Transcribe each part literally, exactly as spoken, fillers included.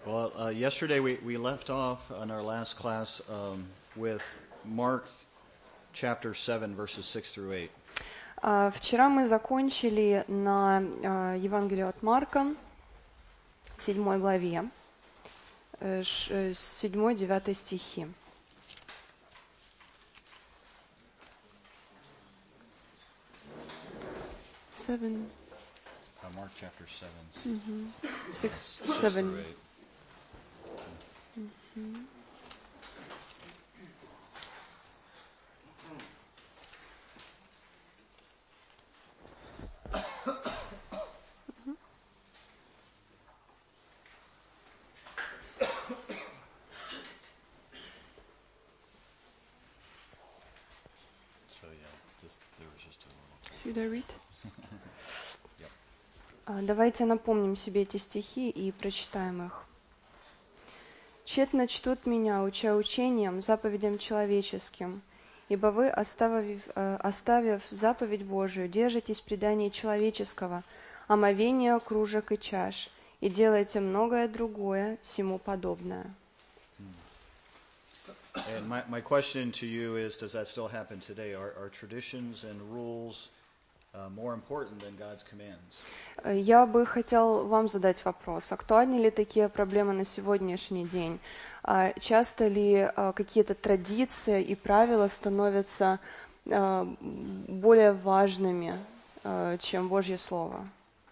Well, uh, yesterday we, we left off on our last class um, with Mark chapter seven, verses six through eight. Uh, вчера мы закончили на uh, Евангелие от Марка, в седьмой главе, седьмой-девятый стихи. Seven. Uh, Mark chapter seven. Mm-hmm. Six, six seven. through eight. Mm-hmm. So yeah, this, there was just a little. Should I read? Yep. Uh, давайте напомним себе эти стихи и прочитаем их. «Тщетно чтут меня, уча учением, заповедям человеческим, ибо вы, оставив, э, оставив заповедь Божию, держитесь предания человеческого, омовения кружек и чаш, и делаете многое другое, сему подобное». And my, my question to you is, does that still happen today? Are, are traditions and rules uh, more important than God's commands? Я бы хотел вам задать вопрос. Актуальны ли такие проблемы на сегодняшний день? Часто ли какие-то традиции и правила становятся более важными, чем Божье Слово?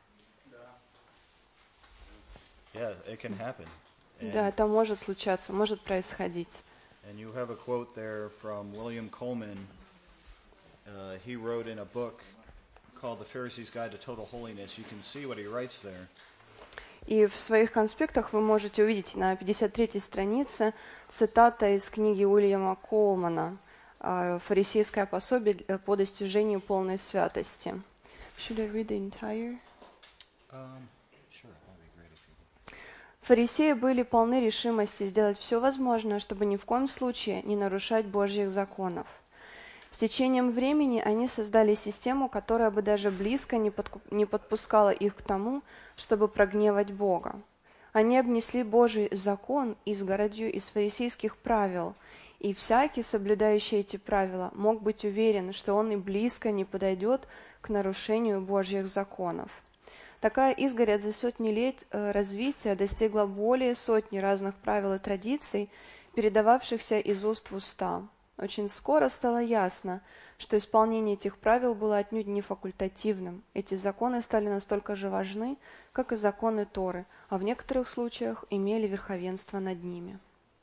Yeah, it can happen. And, Да, это может случаться, может происходить. and you have a quote there from William Coleman. Uh, he wrote in a book called The Pharisee's Guide to Total Holiness. You can see what he writes there. И в своих конспектах вы можете увидеть на пятьдесят третьей странице цитата из книги Уильяма Колмана «Фарисейское пособие по достижению полной святости». Should I read the entire? Um, sure, that'd be great if you could. Фарисеи были полны решимости сделать все возможное, чтобы ни в коем случае не нарушать Божьих законов. С течением времени они создали систему, которая бы даже близко не, подку- не подпускала их к тому, чтобы прогневать Бога. Они обнесли Божий закон изгородью из фарисейских правил, и всякий, соблюдающий эти правила, мог быть уверен, что он и близко не подойдет к нарушению Божьих законов. Такая изгородь за сотни лет э, развития достигла более сотни разных правил и традиций, передававшихся из уст в уста. Очень скоро стало ясно, что исполнение этих правил было отнюдь не факультативным. Эти законы стали настолько же важны, как и законы Торы, а в некоторых случаях имели верховенство над ними.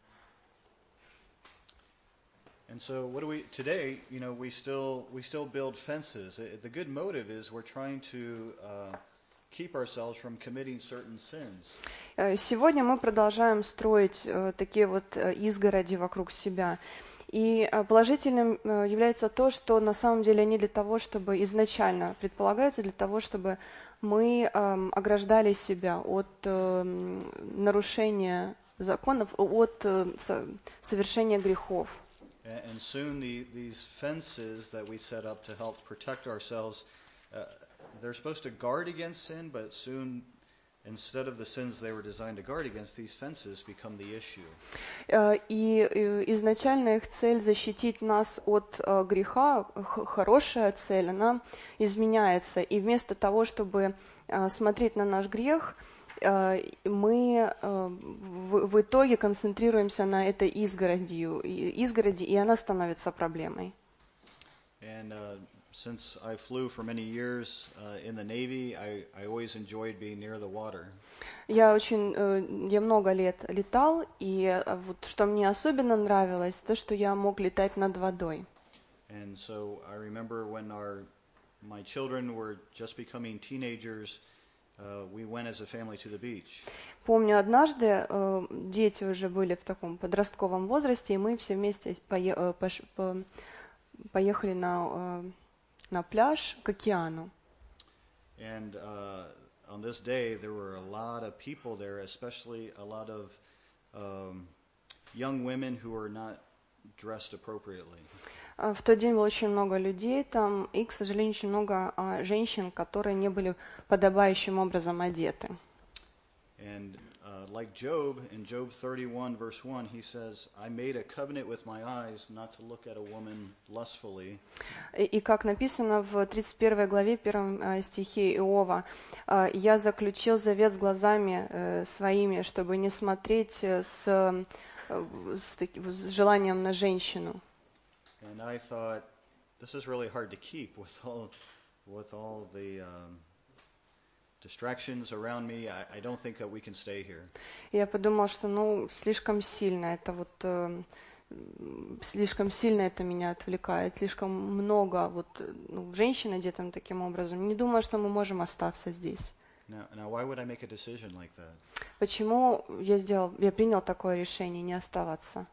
And so, what do we today? You know, we still we still build fences. The good motive is we're trying to uh, keep ourselves from committing certain sins. Сегодня мы продолжаем строить э, такие вот э, изгороди вокруг себя. И положительным является то, что на самом деле они для того, чтобы изначально предполагаются для того, чтобы мы э, ограждали себя от э, нарушения законов, от э, совершения грехов. And soon the, these fences that we set up to help protect ourselves, uh, they're supposed to guard against sin, but soon, instead of the sins they were designed to guard against, these fences become the issue. И изначально их цель защитить нас от греха, хорошая цель, она изменяется. И вместо того, чтобы смотреть на наш грех, мы в, в итоге концентрируемся на этой изгороди, изгороди, и она становится проблемой. And uh, since I flew for many years uh, in the Navy, I, I always enjoyed being near the water. Я очень, я много лет летал, и вот что мне особенно нравилось, то, что я мог летать над водой. And so I remember when our my children were just becoming teenagers, uh, we went as a family to the beach. Помню, однажды э, дети уже были в таком подростковом возрасте, и мы все вместе пое, э, пош, по, поехали на, э, на пляж к океану. And uh, on this day, there were a lot of people there, especially a lot of um, young women who were not dressed appropriately. В тот день было очень много людей там, и, к сожалению, очень много а, женщин, которые не были подобающим образом одеты. And uh, uh, like Job, in Job thirty-one, verse one, he says, I made a covenant with my eyes not to look at a woman lustfully. И, и как написано в тридцать первой главе, первом э, стихе Иова, э, «Я заключил завет с глазами э, своими, чтобы не смотреть э, с, э, с, таки- с желанием на женщину». And I thought, this is really hard to keep with all, with all the um, distractions around me. I, I don't think that we can stay here. И я подумала, что ну слишком сильно это вот э, м, слишком сильно это меня отвлекает, слишком много вот э, ну, женщин одетым таким образом. Не думаю, что мы можем остаться здесь. Now, now, why would I make a decision like that? Почему я сделал, я принял такое решение не оставаться?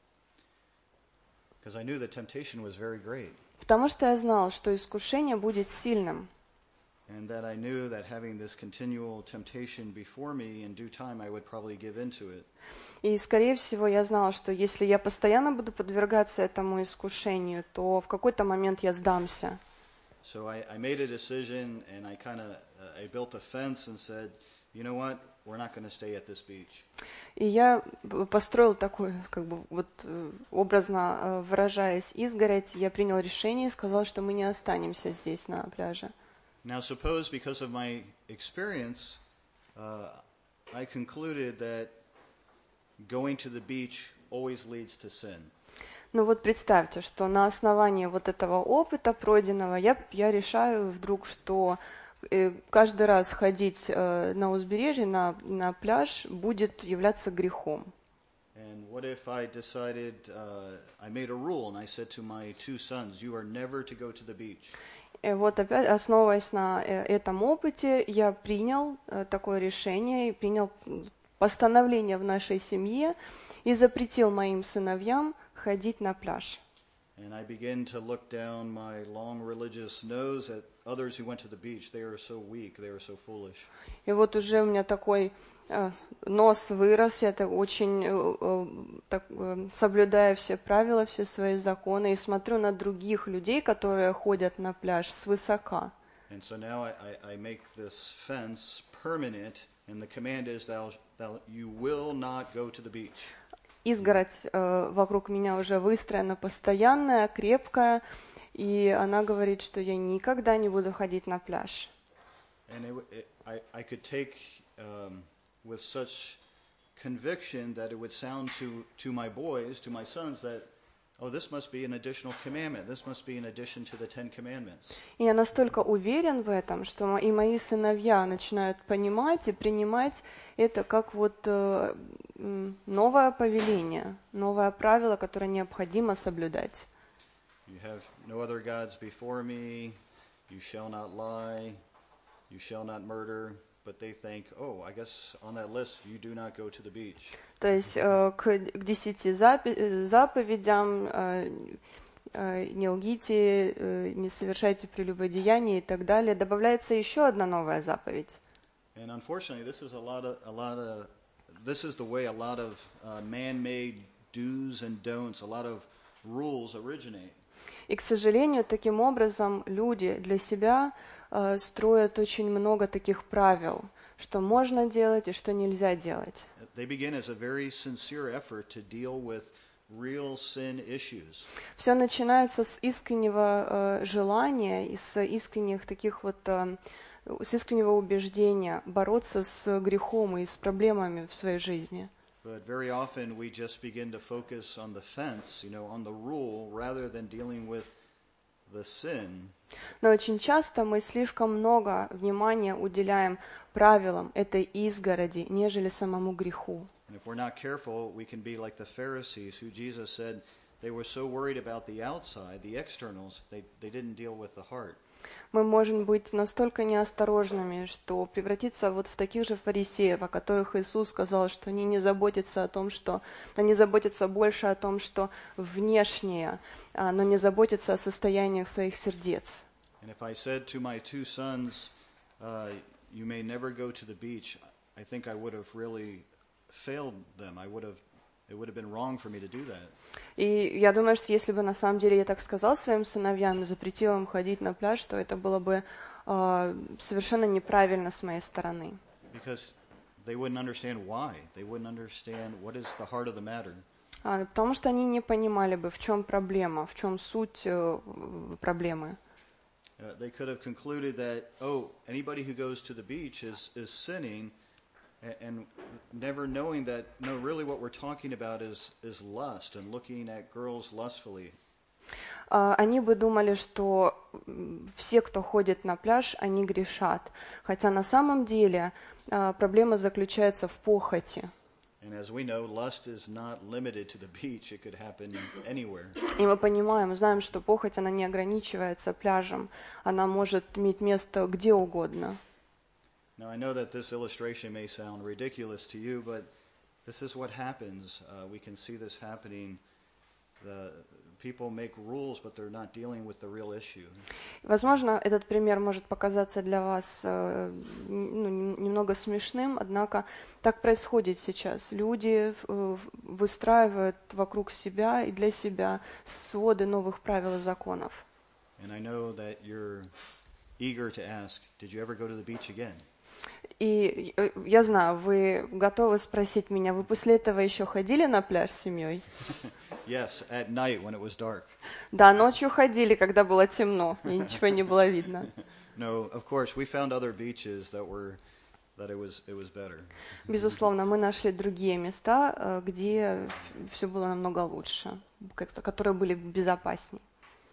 Because I knew the temptation was very great, Потому что я знал, что искушение будет сильным. and that I knew that having this continual temptation before me, in due time I would probably give into it. И, скорее всего, я знала, что если я постоянно буду подвергаться этому искушению, то в какой-то момент я сдамся. So I, I made a decision, and I kind of uh, I built a fence and said, you know what, we're not going to stay at this beach. И я б- построил такой, как бы, вот э, образно э, выражаясь, изгородь. Я принял решение и сказал, что мы не останемся здесь, на пляже. Now suppose because of my experience, uh, I concluded that going to the beach always leads to sin. Ну вот представьте, что на основании вот этого опыта пройденного я, я решаю вдруг, что э, каждый раз ходить э, на узбережье, на, на пляж будет являться грехом. And what if I decided, uh, I made a rule and I said to my two sons, you are never to go to the beach. И вот опять, основываясь на э, этом опыте, я принял э, такое решение и принял м, постановление в нашей семье и запретил моим сыновьям ходить на пляж. And I began to look down my long religious nose at others who went to the beach. They are so weak, they are so foolish. И вот уже у меня такой э, нос вырос, я так очень э, э, так, э, соблюдаю все правила, все свои законы, и смотрю на других людей, которые ходят на пляж свысока. And so now I, I, I make this fence permanent, and the command is, thou, thou, you will not go to the beach. Изгородь э, вокруг меня уже выстроена постоянная, крепкая, и она говорит, что я никогда не буду ходить на пляж. And it, it, I, I could take um, with such conviction that it would sound to, to my boys, to my sons, that, oh, this must be an additional commandment. This must be in addition to the Ten Commandments. И я настолько уверен в этом, что мо- и мои сыновья начинают понимать и принимать это как вот э, м, новое повеление, новое правило, которое необходимо соблюдать. You have no other gods before me. You shall not lie. You shall not murder. But they think, oh, I guess on that list you do not go to the beach. То есть э, к, к десяти запи- э, заповедям э, э, не лгите, э, не совершайте прелюбодеяния и так далее добавляется еще одна новая заповедь. And unfortunately, this is a lot of a lot of this is the way a lot of uh, man-made do's and don'ts, a lot of rules originate. И, к сожалению, таким образом люди для себя э, строят очень много таких правил, что можно делать и что нельзя делать. They begin as a very sincere effort to deal with real sin issues. Все начинается с искреннего э, желания и с искренних таких вот э, с искреннего убеждения бороться с грехом и с проблемами в своей жизни. But very often we just begin to focus on the fence, you know, on the rule, rather than dealing with the sin. Но очень часто мы слишком много внимания уделяем правилам этой изгороди, нежели самому греху. And if we're not careful, we can be like the Pharisees, who Jesus said they were so worried about the outside, the externals, they, they didn't deal with the heart. Мы можем быть настолько неосторожными, что превратиться вот в таких же фарисеев, о которых Иисус сказал, что они не заботятся о том, что они заботятся больше о том, что внешнее, а, но не заботятся о состояниях своих сердец. And if I said to my two sons, uh, you may never go to the beach, I think I would have really failed them. I would have, it would have been wrong for me to do that. И я думаю, что если бы на самом деле я так сказал своим сыновьям и запретил им ходить на пляж, то это было бы а, совершенно неправильно с моей стороны. Because they wouldn't understand why. They wouldn't understand what is the heart of the matter. А, потому что они не понимали бы, в чем проблема, в чем суть э, проблемы. Uh, they could have concluded that, oh, anybody who goes to the beach is, is sinning, and, and never knowing that, no, really what we're talking about is, is lust and looking at girls lustfully. А, они бы думали, что м, все, кто ходит на пляж, они грешат. Хотя на самом деле а, проблема заключается в похоти. And as we know, lust is not limited to the beach. It could happen anywhere. И мы понимаем, знаем, что похоть, она не ограничивается пляжем. Она может иметь место где угодно. Now, I know that this illustration may sound ridiculous to you, but this is what happens. Uh, we can see this happening. The people make rules, but they're not dealing with the real issue. Возможно, этот пример может показаться для вас э, ну, немного смешным, однако так происходит сейчас. Люди э, выстраивают вокруг себя и для себя своды новых правил и законов. And I know that you're eager to ask, did you ever go to the beach again? И э, я знаю, вы готовы спросить меня, вы после этого еще ходили на пляж с семьей? Yes, at night when it was dark. Да, ночью ходили, когда было темно, и ничего не было видно. No, of course, we found other beaches that were that it was it was better. Безусловно, мы нашли другие места, э, где все было намного лучше, как-то, которые были безопаснее.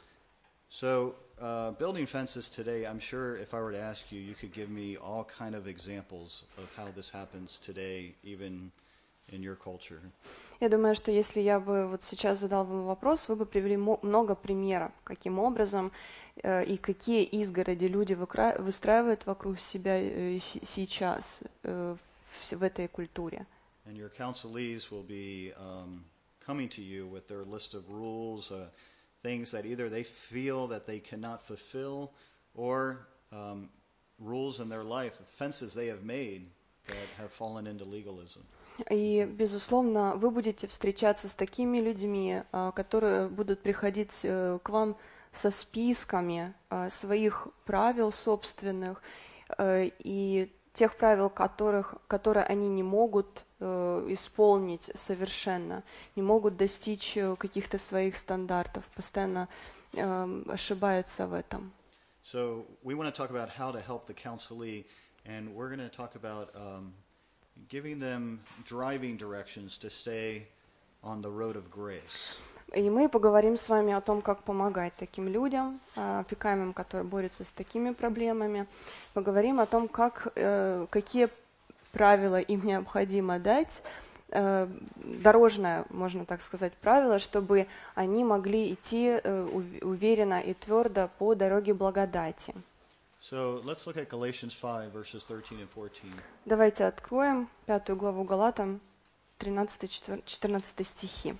So, uh, building fences today, I'm sure if I were to ask you, you could give me all kind of examples of how this happens today, even in your culture. Я думаю, что если я бы вот сейчас задал вам вопрос, вы бы привели мо- много примеров, каким образом э, и какие изгороди люди выкра- выстраивают вокруг себя э, с- сейчас э, в, в этой культуре. And your counselees will be um, coming to you with their list of rules, uh, things that either they feel that they cannot fulfill, or um, rules in their life, fences they have made that have fallen into legalism. И, безусловно, вы будете встречаться с такими людьми, а, которые будут приходить э, к вам со списками а, своих правил собственных э, и тех правил, которых, которые они не могут э, исполнить совершенно, не могут достичь э, каких-то своих стандартов, постоянно э, ошибаются в этом. So we want to talk about how to help the counselee, and we're going to talk about um, giving them driving directions to stay on the road of grace. И мы поговорим с вами о том, как помогать таким людям, а, опекаемым, которые борются с такими проблемами. Поговорим о том, как, э, какие правила им необходимо дать, э, дорожное, можно так сказать, правило, чтобы они могли идти э, ув- уверенно и твердо по дороге благодати. So let's look at Galatians five, verses thirteen and fourteen. Давайте откроем пятую главу Галатам, тринадцатый-четырнадцатый стихи.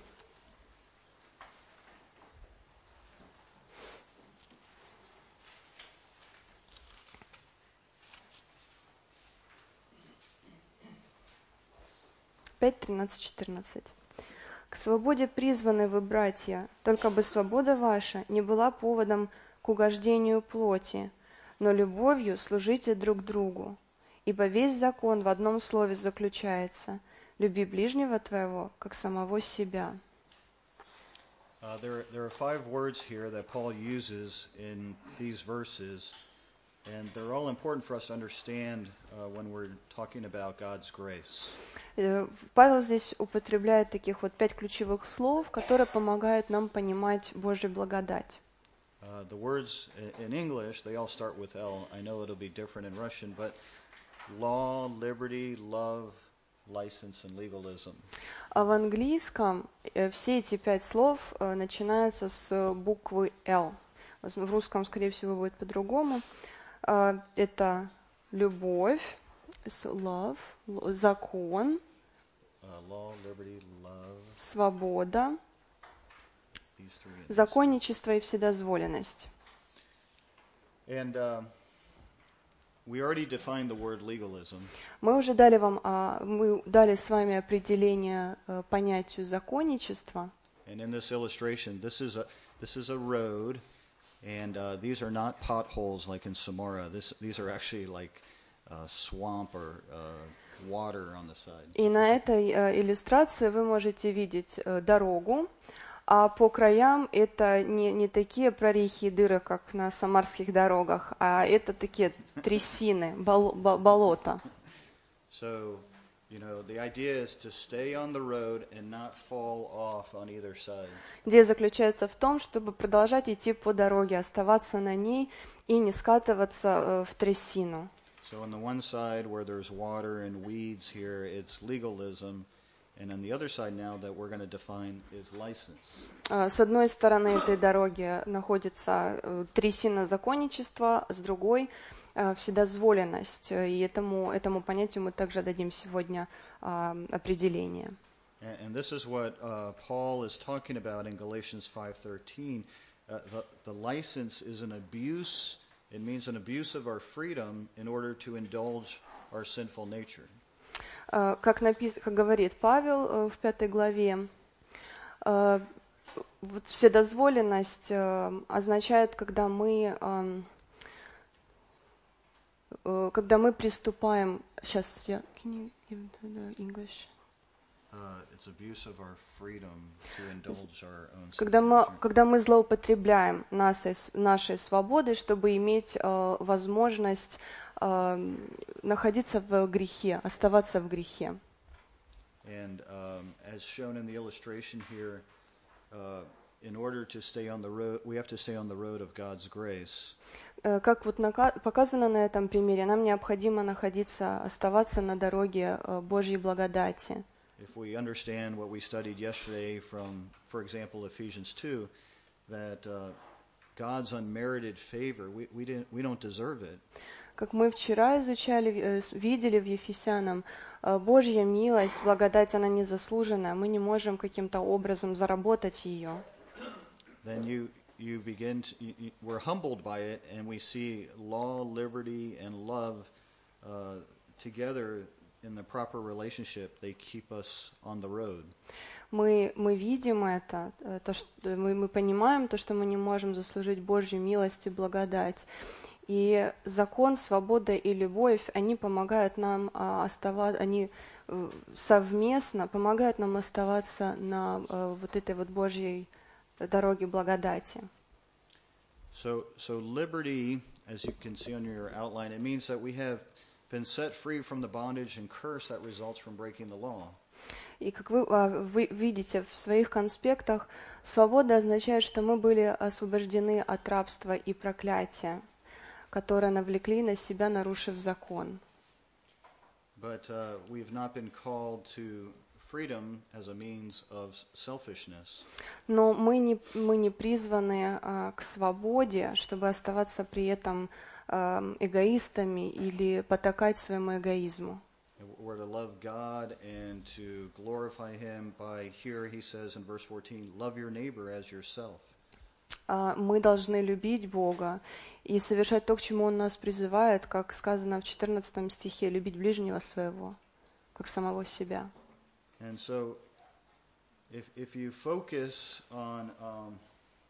пять, тринадцать, четырнадцать. «К свободе призваны вы, братья, только бы свобода ваша не была поводом к угождению плоти, но любовью служите друг другу. Ибо весь закон в одном слове заключается: люби ближнего твоего, как самого себя». Uh, there, there are five words here that Paul uses in these verses, and they're all important for us to understand uh, when we're talking about God's grace. Э, Павел здесь употребляет таких вот пять ключевых слов, которые помогают нам понимать Божью благодать. Uh, the words i- in English, they all start with L. I know it'll be different in Russian, but law, liberty, love, license, and legalism. А в английском э, все эти пять слов э, начинаются с буквы L. Воз- В русском, скорее всего, будет по-другому. А, Это любовь, с- love, л- закон, Uh, law, liberty, love, свобода, these three. законничество и вседозволенность. And uh, we already defined the word legalism. Мы уже дали вам, а, мы дали с вами определение э, понятию законничества. And in this illustration, this is a this is a road, and uh, these are not potholes like in Samara. This these are actually like uh, swamp or uh, water on the side. И на этой э, иллюстрации вы можете видеть э, дорогу, а по краям это не, не такие прорехи и дыры, как на самарских дорогах, а это такие трясины, бол, бо- болота. So, you know, the idea is to stay on the road and not fall off on either side. Идея заключается в том, чтобы продолжать идти по дороге, оставаться на ней и не скатываться э, в трясину. So on the one side where there's water and weeds here, it's legalism, and on the other side now that we're going to define is license. Э, С одной стороны этой дороги находится э, трясина законничества, с другой э, вседозволенность. Э, И этому, этому понятию мы также дадим сегодня э, определение. And, and this is what uh, Paul is talking about in Galatians five thirteen. Uh, the, the license is an abuse. It means an abuse of our freedom in order to indulge our sinful nature. Э, Как, напис... как говорит Павел э, в пятой главе, э, вот вседозволенность э, означает, когда мы, э, э, когда мы приступаем... Сейчас я... Can you give the English? Uh, it's abuse of our freedom to indulge our own Когда sinful мы, nature. когда мы злоупотребляем нашей, нашей свободой, чтобы иметь э, возможность э, находиться в грехе, оставаться в грехе. And um, as shown in the illustration here, uh, in order to stay on the road, we have to stay on the road of God's grace. Э, Как вот нака- показано на этом примере, нам необходимо находиться, оставаться на дороге э, Божьей благодати. If we understand what we studied yesterday from, for example, Ephesians two, that uh, God's unmerited favor, we, we, didn't, we don't deserve it. Как мы вчера изучали, э, с- видели в Ефесянам, э, Божья милость, благодать, она незаслуженная, мы не можем каким-то образом заработать ее. Then you, you begin to, you, you, we're humbled by it, and we see law, liberty, and love uh, together in the proper relationship. They keep us on the road. Мы, мы видим это, э, то, что мы, мы понимаем то, что мы не можем заслужить Божью милость и благодать. И закон, свобода и любовь, они помогают нам а, оставаться, они э, совместно помогают нам оставаться на э, вот этой вот Божьей дороге благодати. So, so liberty, as you can see on your outline, it means that we have been set free from the bondage and curse that results from breaking the law. И как вы, а, вы видите в своих конспектах, свобода означает, что мы были освобождены от рабства и проклятия, которые навлекли на себя, нарушив закон. But uh, we've not been called to freedom as a means of selfishness. Но мы не, мы не призваны а, к свободе, чтобы оставаться при этом а, эгоистами или потакать своему эгоизму. We're to love God and to glorify Him by, here he says in verse fourteen, love your neighbor as yourself. А, мы должны любить Бога и совершать то, к чему Он нас призывает, как сказано в четырнадцатом стихе, любить ближнего своего, как самого себя. And so, if if you focus on um,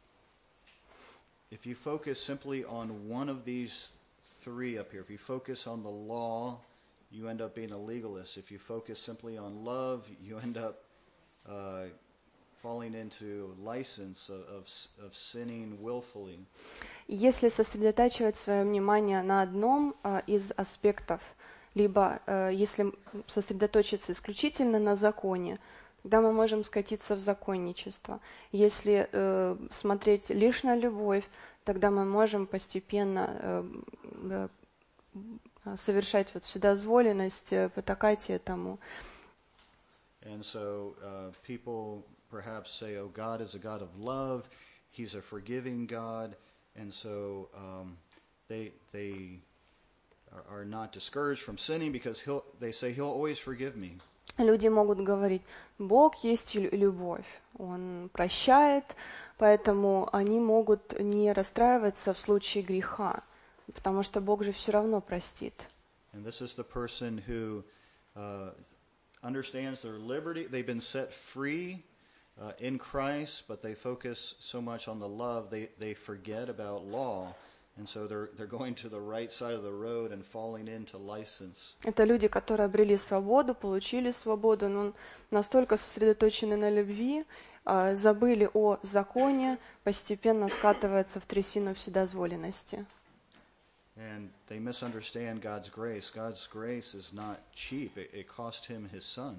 if you focus simply on one of these three up here, if you focus on the law, you end up being a legalist. If you focus simply on love, you end up uh, falling into license of, of of sinning willfully. Если сосредотачивать свое внимание на одном а, из аспектов, либо а, если сосредоточиться исключительно на законе, тогда мы можем скатиться в законничество. Если э, смотреть лишь на любовь, тогда мы можем постепенно э, э, совершать вот вседозволенность, э, потакать этому. And so uh, people perhaps say, "Oh, God is a God of love; He's a forgiving God," and so um, they they are, are not discouraged from sinning because he'll. They say He'll always forgive me. Люди могут говорить, Бог есть лю- любовь, Он прощает, поэтому они могут не расстраиваться в случае греха, потому что Бог же все равно простит. And this is the person who uh, understands their liberty. They've been set free uh, in Christ, but they focus so much on the love, they, they forget about law. And so they're, they're going to the right side of the road and falling into license. Это люди, которые обрели свободу, получили свободу, но настолько сосредоточены на любви, а, забыли о законе, постепенно скатываются в трясину вседозволенности. And they misunderstand God's grace. God's grace is not cheap. It, it cost him his son.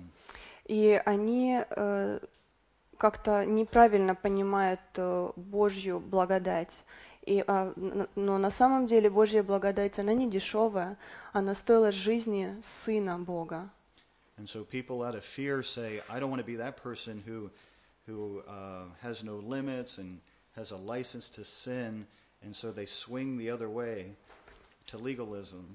И они э, как-то неправильно понимают э, Божью благодать. И, а, н- но на самом деле Божья благодать, она не дешевая, она стоила жизни Сына Бога. And so people out of fear say, I don't want to be that person who, who uh, has no limits and has a license to sin. And so they swing the other way to legalism.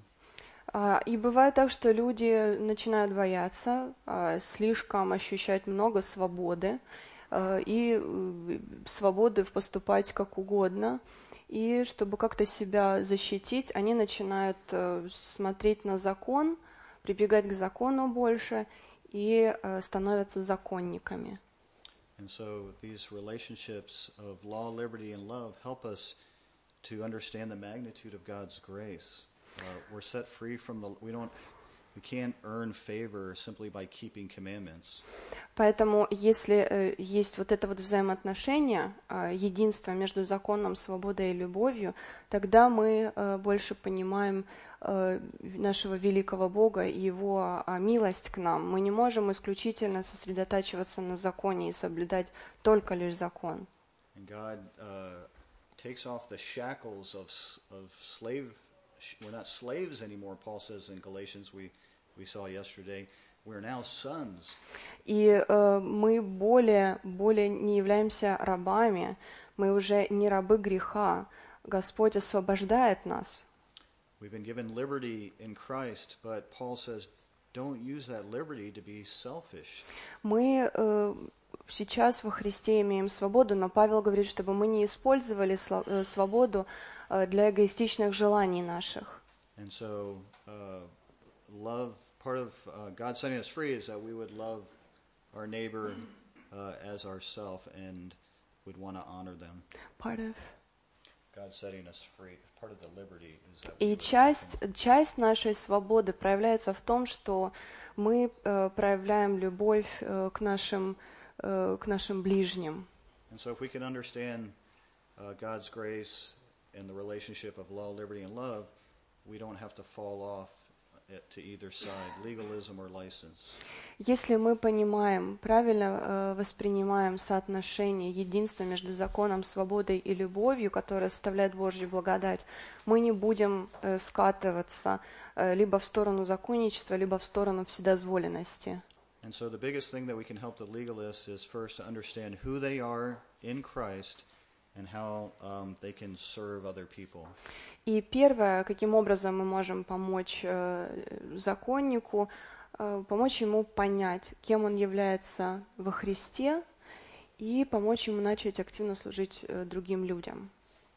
А, И бывает так, что люди начинают бояться, а, слишком ощущать много свободы, а, и э, свободы в поступать как угодно. И чтобы как-то себя защитить, они начинают э, смотреть на закон, прибегать к закону больше и э, становятся законниками. And so these relationships of law, liberty, and love help us to understand the magnitude of God's grace. Uh, we're set free from the, we don't, we can't earn favor simply by keeping commandments. Поэтому, если э, есть вот это вот взаимоотношение, э, единство между законом, свободой и любовью, тогда мы э, больше понимаем э, нашего великого Бога и Его э, милость к нам. Мы не можем исключительно сосредотачиваться на законе и соблюдать только лишь закон. And God uh, takes off the shackles of s- of slave. sh- We're not slaves anymore. Paul says in Galatians, we we saw yesterday. We're now sons. И э, мы более, более не являемся рабами, мы уже не рабы греха. Господь освобождает нас. We've been given liberty in Christ, but Paul says, don't use that liberty to be selfish. Мы э, сейчас во Христе имеем свободу, но Павел говорит, чтобы мы не использовали сло- э, свободу э, для эгоистичных желаний наших. And so, uh, love, part of uh, God setting us free is that we would love our neighbor uh, as ourself and would want to honor them. Part of. God setting us free. Part of the liberty is that we И would часть, часть нашей свободы проявляется в том, что мы э, проявляем любовь э, к нашим, э, к нашим ближним. And so if we can understand uh, God's grace and the relationship of law, liberty, and love, we don't have to fall off it to either side, legalism or license. Если мы понимаем, правильно э, воспринимаем соотношение, единства между законом, свободой и любовью, которое составляет Божью благодать, мы не будем э, скатываться э, либо в сторону законничества, либо в сторону вседозволенности. And so the biggest thing that we can help the legalists is first to understand who they are in Christ and how um, they can serve other people. И первое, каким образом мы можем помочь э, законнику, э, помочь ему понять, кем он является во Христе, и помочь ему начать активно служить э, другим людям.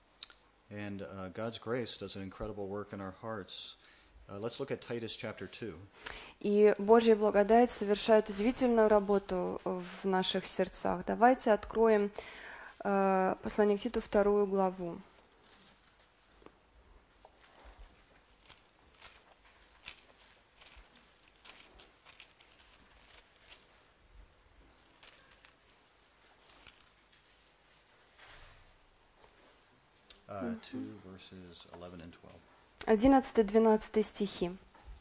And uh, God's grace does an incredible work in our hearts. Uh, let's look at Titus chapter two. И Божья благодать совершает удивительную работу в наших сердцах. Давайте откроем э, послание к Титу, вторую главу. Uh, two verses eleven and twelve. одиннадцатый-двенадцатый стихи.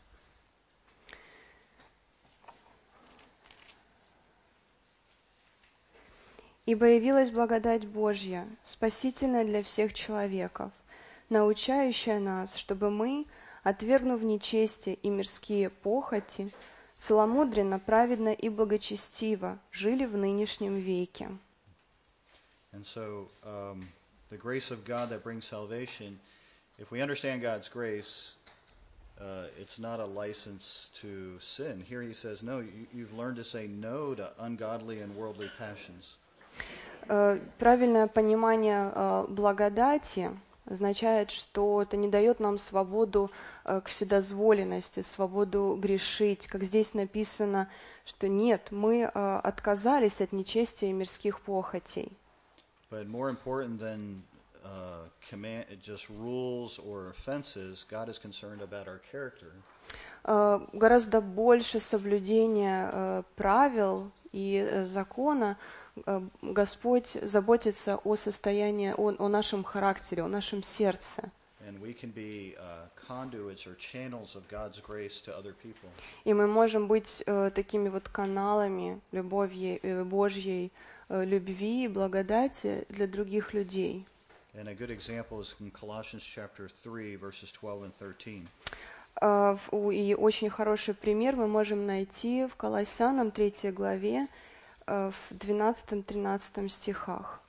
«Ибо явилась благодать Божья, спасительная для всех человеков, научающая нас, чтобы мы, отвергнув нечестие и мирские похоти, целомудренно, праведно и благочестиво жили в нынешнем веке». And so, um, the grace of God that brings salvation, if we understand God's grace, uh, it's not a license to sin. Here he says, no, you, you've learned to say no to ungodly and worldly passions. Э, Правильное понимание э, благодати означает, что это не дает нам свободу э, к вседозволенности, свободу грешить. Как здесь написано, что нет, мы э, отказались от нечестия и мирских похотей. But more important than uh, command, just rules or offenses. God is concerned about our character. Uh, гораздо больше соблюдения uh, правил и uh, закона uh, Господь заботится о состоянии, о, о нашем характере, о нашем сердце. And we can be uh, conduits or channels of God's grace to other people. И мы можем быть uh, такими вот каналами любови, uh, Божьей uh, любви и благодати для других людей. And a good example is in Colossians chapter three, verses twelve and thirteen. Uh, и очень хороший пример мы можем найти в Колоссянам третьей главе uh, в двенадцатом-тринадцатом стихах.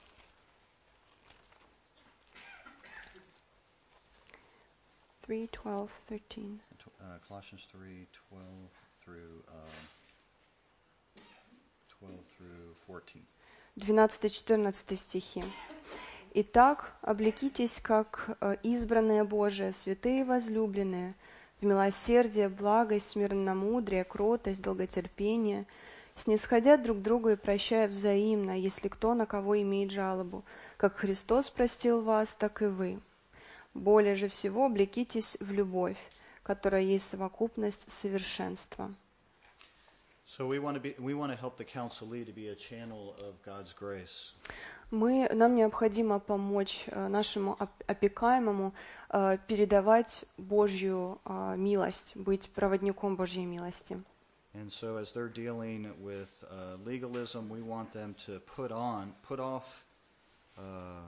three, twelve, thirteen. Uh, Colossians three, twelve through um, twelve through fourteen. двенадцатый-четырнадцатый стихи. «Итак, облекитесь, как э, избранные Божие, святые и возлюбленные, в милосердие, благость, смиренномудрие, кротость, долготерпение, снисходя друг другу и прощая взаимно, если кто на кого имеет жалобу, как Христос простил вас, так и вы. Более же всего облекитесь в любовь, которая есть совокупность совершенства». So we want to be, we want to help the counselee to be a channel of God's grace. Мы, нам необходимо помочь э, нашему оп- опекаемому э, передавать Божью э, милость, быть проводником Божьей милости. And so as they're dealing with uh, legalism, we want them to put on, put off, uh,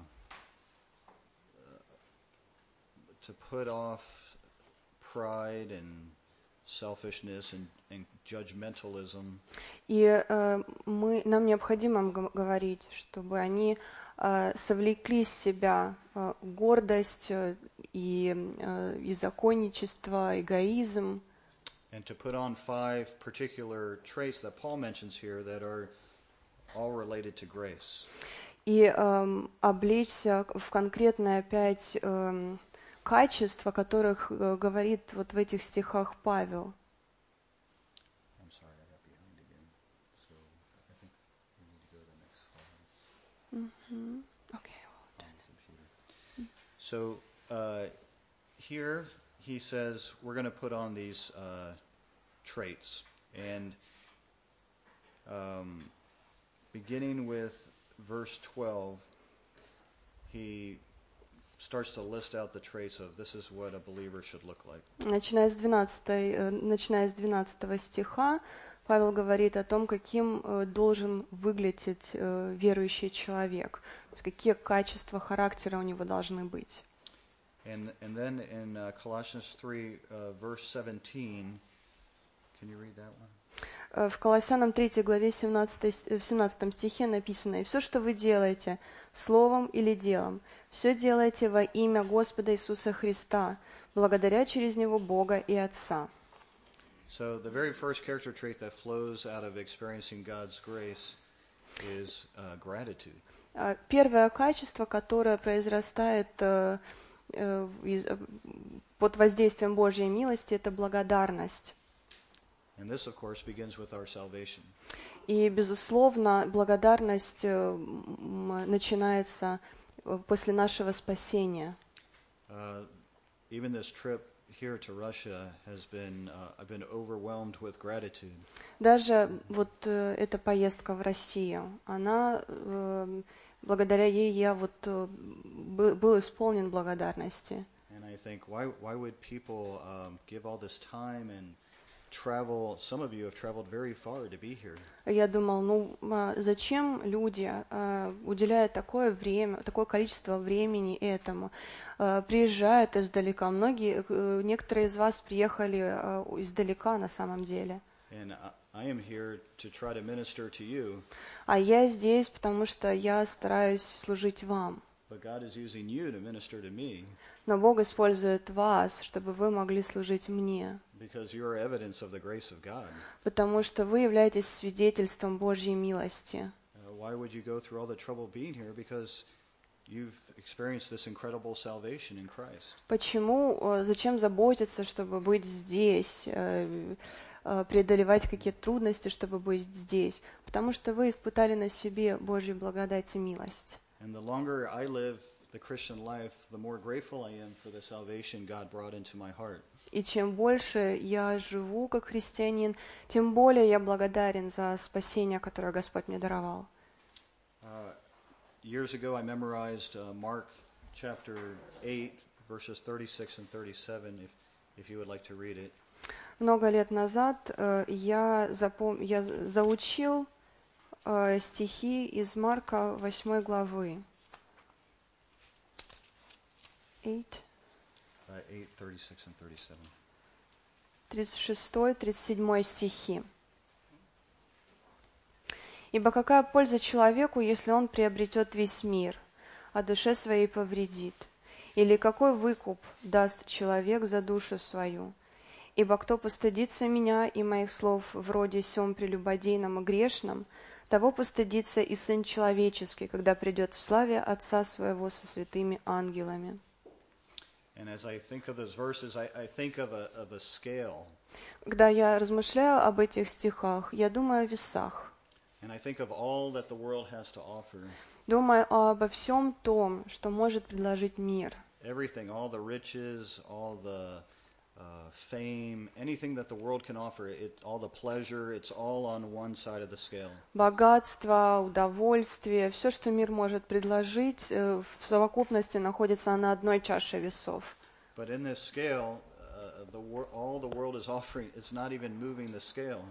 to put off pride and selfishness and, and judgmentalism. И э, мы, нам необходимо г- говорить, чтобы они э, совлекли с себя э, гордость э, и, э, и законничество, эгоизм, And to put on five particular traits that Paul mentions here that are all related to grace. и э, облечься в конкретные пять э, качеств, о которых э, говорит вот в этих стихах Павел. I'm sorry, I got behind again. So I think we need to go to the next slide Mm-hmm. Okay. on the computer. So uh, here he says we're going to put on these uh, traits. And um, beginning with verse twelve, he starts to list out the traits of this is what a believer should look like. Начиная с двенадцатой, э, начиная с двенадцатого стиха, Павел говорит о том, каким э, должен выглядеть э, верующий человек, то есть какие качества характера у него должны быть. And and then in uh, Colossians three, uh, verse seventeen, can you read that one? Э, В Колоссянам третьей главе семнадцатой, э, в семнадцатом стихе написано: «И все, что вы делаете, словом или делом, все делайте во имя Господа Иисуса Христа, благодаря через Него Бога и Отца». So the very first character trait that flows out of experiencing God's grace is uh, gratitude. Э, Первое качество, которое произрастает э, э, из- э, под воздействием Божьей милости, это благодарность. And this, of course, begins with our salvation. И, безусловно, благодарность э, м, начинается э, после нашего спасения. Uh, even this trip here to Russia has been, uh, I've been overwhelmed with gratitude. Даже вот э, эта поездка в Россию, она, э, благодаря ей я вот э, был, был исполнен благодарности. And I think, why, why would people um, give all this time and travel? Some of you have traveled very far to be here. Я думал, ну а зачем люди э, уделяют такое время, такое количество времени этому, э, приезжают издалека. Многие, э, некоторые из вас приехали э, издалека на самом деле. And I, I am here to try to minister to you, А я здесь, потому что я стараюсь служить вам. but God is using you to minister to me Но Бог использует вас, чтобы вы могли служить мне, because you are evidence of the grace of God. потому что вы являетесь свидетельством Божьей милости. Uh, why would you go through all the trouble being here? Because you've experienced this incredible salvation in Christ. Почему, э, зачем заботиться, чтобы быть здесь, э, э, преодолевать какие-то трудности, чтобы быть здесь? Потому что вы испытали на себе Божью благодать и милость. And the longer I live the Christian life, the more grateful I am for the salvation God brought into my heart. И чем больше я живу как христианин, тем более я благодарен за спасение, которое Господь мне даровал. Uh, years ago, I memorized uh, Mark chapter eight, verses thirty-six and thirty-seven, if, if you would like to read it. Много лет назад э, я, запом... я заучил э, стихи из Марка восьмой главы. Eight. Uh, eight, thirty-six and thirty-seven. тридцать шестой тридцать седьмой стихи. «Ибо какая польза человеку, если он приобретет весь мир, а душе своей повредит? Или какой выкуп даст человек за душу свою? Ибо кто постыдится меня и моих слов вроде сем прелюбодейном и грешном, того постыдится и Сын Человеческий, когда придет в славе Отца Своего со святыми ангелами». And as I think of those verses, I, I think of a, of a scale. Когда я размышляю об этих стихах, я думаю о весах. And I think of all that the world has to offer. Думаю обо всем том, что может предложить мир. Everything, all the riches, all the uh, fame, anything that the world can offer, it, all the pleasure, it's all on one side of the scale. Богатство, удовольствие, все, что мир может предложить, э, в совокупности находится на одной чаше весов. But in this scale, uh, the wor- all the world is offering, it's not even moving the scale.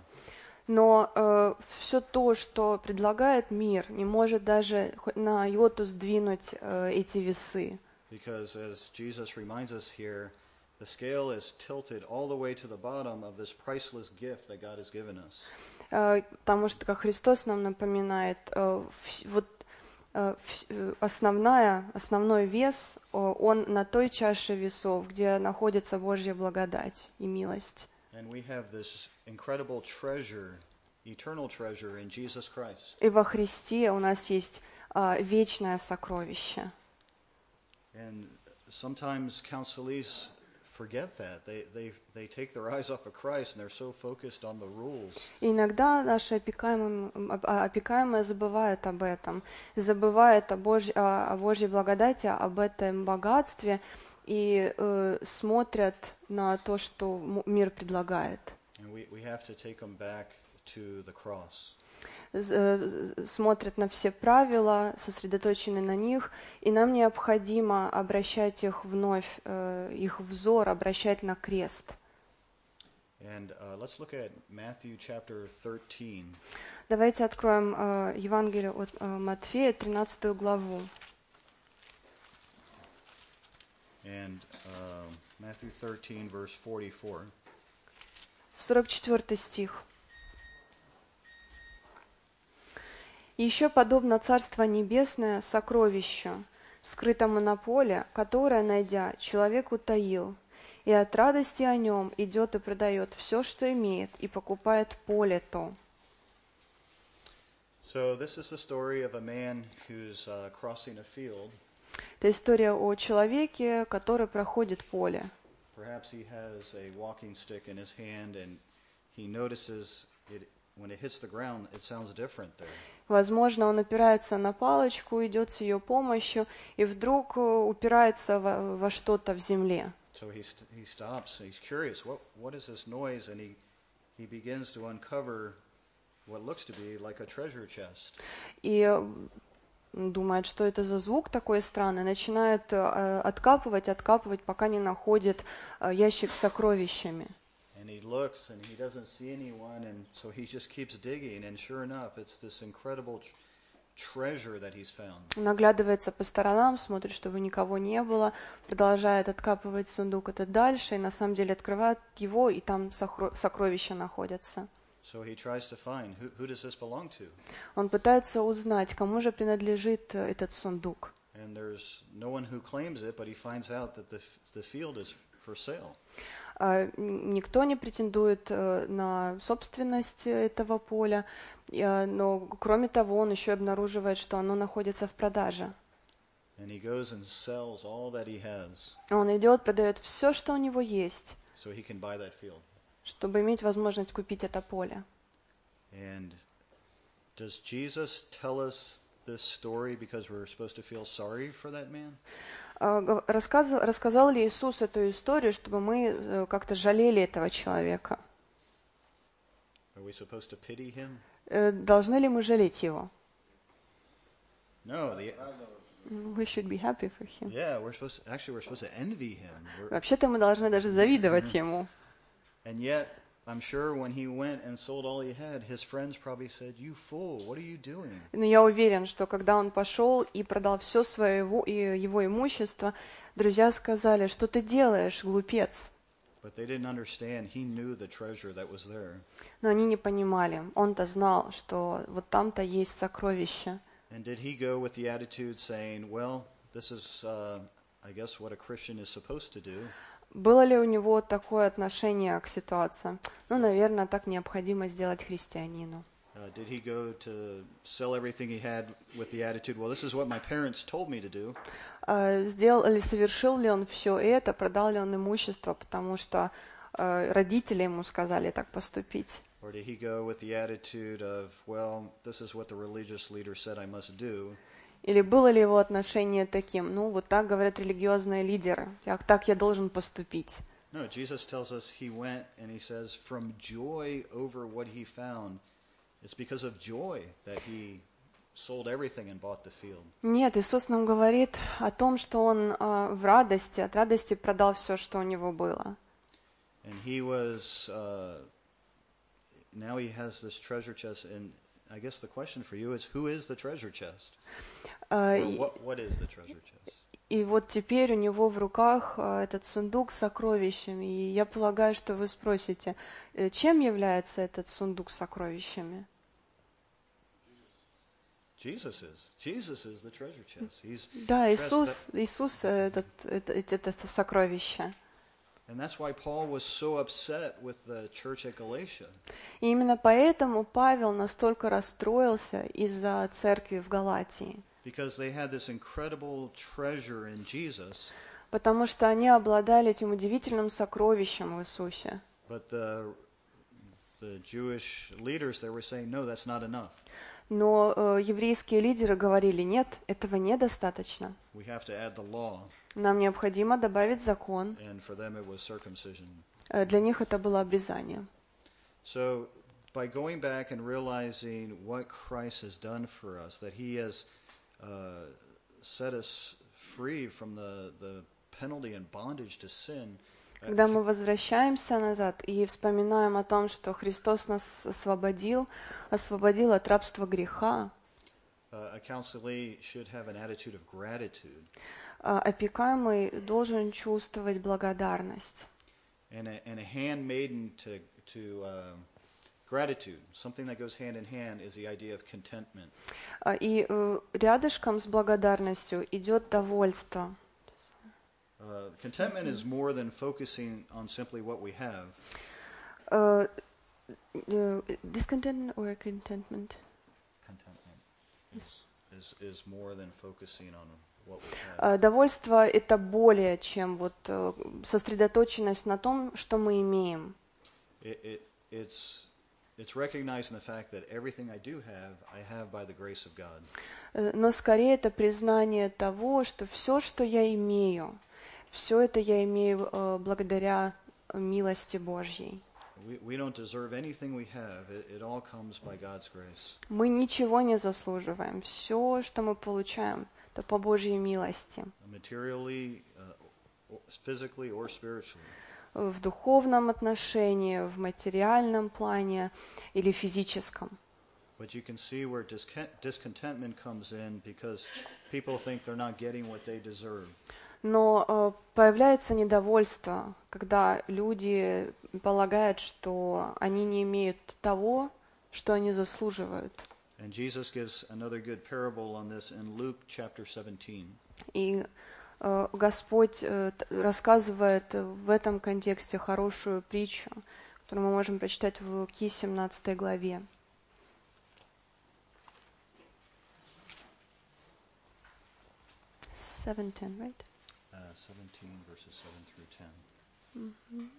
Но э, все то, что предлагает мир, не может даже хоть на йоту сдвинуть э, эти весы. Because as Jesus reminds us here, the scale is tilted all the way to the bottom of this priceless gift that God has given us. Э, потому что, как Христос нам напоминает, э, вс- вот э, вс- э, основная, основной вес, э, он на той чаше весов, где находится Божья благодать и милость. And we have this incredible treasure, eternal treasure in Jesus Christ. И во Христе у нас есть э, вечное сокровище. And sometimes counselees forget that. They, they, they take their eyes off of Christ and they're so focused on the rules. И иногда наши опекаемые, опекаемые забывают об этом, забывают о Божьей, о Божьей благодати, об этом богатстве и э, смотрят на то, что мир предлагает. And we, we have to take them back to the cross. Смотрят на все правила, сосредоточены на них, и нам необходимо обращать их вновь, их взор, обращать на крест. And uh, let's look at Matthew chapter thirteen. Давайте откроем uh, Евангелие от uh, Матфея, тринадцатую главу. And uh, Matthew thirteen, verse forty-four. сорок четвёртый стих. «Еще подобно Царство Небесное сокровищу, скрытому на поле, которое, найдя, человек утаил, и от радости о нем идет и продает все, что имеет, и покупает поле то». So this is the story of a man who's uh, crossing a field. Это история о человеке, который проходит поле. Perhaps he has a walking stick in his hand and he notices it when it hits the ground, it sounds different there. Возможно, он опирается на палочку, идет с ее помощью, и вдруг упирается во, во что-то в земле. So he st- he stops, he's curious, what what is this noise? And he he begins to uncover what looks to be like a treasure chest. И думает, что это за звук такой странный, начинает э, откапывать, откапывать, пока не находит э, ящик с сокровищами. And he looks and he doesn't see anyone, and so he just keeps digging, and sure enough, it's this incredible tr- treasure that he's found. Он оглядывается по сторонам, смотрит, чтобы никого не было, продолжает откапывать сундук этот дальше, и на самом деле открывает его, и там сокро- сокровища находятся. So he tries to find, who, who does this belong to? Он пытается узнать, кому же принадлежит э, этот сундук. And there's no one who claims it, but he finds out that the f- the field is for sale. А, н- Никто не претендует э, на собственность этого поля, э, но кроме того, он еще обнаруживает, что оно находится в продаже. And he goes and sells all that he has Он идет, продает все, что у него есть, so he can buy that field. чтобы иметь возможность купить это поле. And does Jesus tell us this story because we're supposed to feel sorry for that man? А, г- рассказывал, рассказал ли Иисус эту историю, чтобы мы э, как-то жалели этого человека? Are we supposed to pity him? Э, Должны ли мы жалеть его? No. The, We should be happy for him. yeah, we're supposed to, actually we're supposed to envy him. We're, Вообще-то мы должны даже завидовать ему. and yet, I'm sure when he went and sold all he had, his friends probably said, "You fool! What are you doing?" Но я уверен, что когда он пошел и продал все свое его, и его имущество, друзья сказали, что ты делаешь, глупец. But they didn't understand. He knew the treasure that was there. Но они не понимали. Он-то знал, что вот там-то есть сокровище. And did he go with the attitude saying, "Well, this is, uh, I guess, what a Christian is supposed to do"? Было ли у него такое отношение к ситуации? Ну, наверное, так необходимо сделать христианину. Uh, did he go to sell everything he had with the attitude, "Well, this is what my parents told me to do"? А, Сделал или совершил ли он все это, продал ли он имущество, потому что э, родители ему сказали так поступить? Or did he go with the attitude of, "Well, this is what the religious leader said I must do"? Или было ли его отношение таким, ну, вот так говорят религиозные лидеры, я, так я должен поступить? No, Jesus tells us he went and he says, from joy over what he found, it's because of joy that he sold everything and bought the field. Нет, Иисус нам говорит о том, что Он э, в радости, от радости продал все, что у Него было. And he was, uh, now he has this treasure chest, and I guess the question for you is, who is the treasure chest? Э, Or и- what, what is the treasure chest? И вот теперь у него в руках э, этот сундук с сокровищами. И я полагаю, что вы спросите, э, чем является этот сундук с сокровищами? Jesus is. Jesus is the treasure chest. He's Да, treasure- Иисус, Иисус э, этот, это, это, это сокровище. And that's why Paul was so upset with the church at Galatia. И именно поэтому Павел настолько расстроился из-за церкви в Галатии. Because they had this incredible treasure in Jesus, Потому что они обладали этим удивительным сокровищем в Иисусе. but the the Jewish leaders they were saying, no, that's not enough. Но э, еврейские лидеры говорили, нет, этого недостаточно. We have to add the law, Нам необходимо добавить закон. and for them it was circumcision. Э, Для них это было обрезание. So by going back and realizing what Christ has done for us, that He has uh, set us free from the the penalty and bondage to sin. uh, Когда мы возвращаемся назад и вспоминаем о том, что Христос нас освободил, освободил от рабства греха, uh, a counselee should have an attitude of gratitude. а, опекаемый должен чувствовать благодарность. And a, and a handmaiden to to uh, gratitude, something that goes hand in hand, is the idea of contentment. А, И э, рядышком с благодарностью идет довольство. Uh, contentment is more than focusing on simply what we have. Э, э, Discontentment or contentment? Contentment is, is, is more than focusing on what we have. Э, Довольство — это более чем вот э, сосредоточенность на том, что мы имеем. It, it, it's, it's recognizing the fact that everything I do have, I have by the grace of God. Э, Но скорее это признание того, что все, что я имею, все это я имею э, благодаря милости Божьей. We, we don't deserve anything we have. It, it all comes by God's grace. Мы ничего не заслуживаем. Все, что мы получаем, это по Божьей милости. Materially, uh, or- physically, or spiritually. В духовном отношении, в материальном плане или физическом. But you can see where discon- discontentment comes in because people think they're not getting what they deserve. Но э, появляется недовольство, когда люди полагают, что они не имеют того, что они заслуживают. And Jesus gives another good parable on this in Luke chapter seventeen. И э, Господь э, т- рассказывает в этом контексте хорошую притчу, которую мы можем прочитать в Луки семнадцатой главе. seventeen, right? Uh, seventeen verses seven through ten.